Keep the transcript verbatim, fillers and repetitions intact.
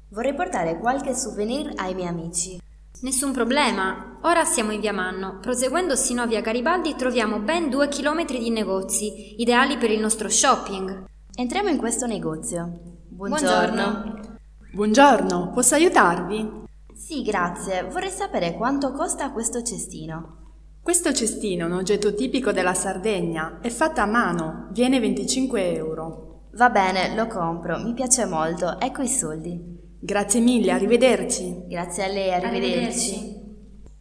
Vorrei portare qualche souvenir ai miei amici. Nessun problema. Ora siamo in via Manno. Proseguendo sino a via Garibaldi troviamo ben due chilometri di negozi, ideali per il nostro shopping. Entriamo in questo negozio. Buongiorno. Buongiorno, posso aiutarvi? Sì, grazie. Vorrei sapere quanto costa questo cestino. Questo cestino è un oggetto tipico della Sardegna, è fatto a mano, viene venticinque euro. Va bene, lo compro, mi piace molto. Ecco i soldi. Grazie mille, arrivederci. Grazie a lei, arrivederci. Arrivederci.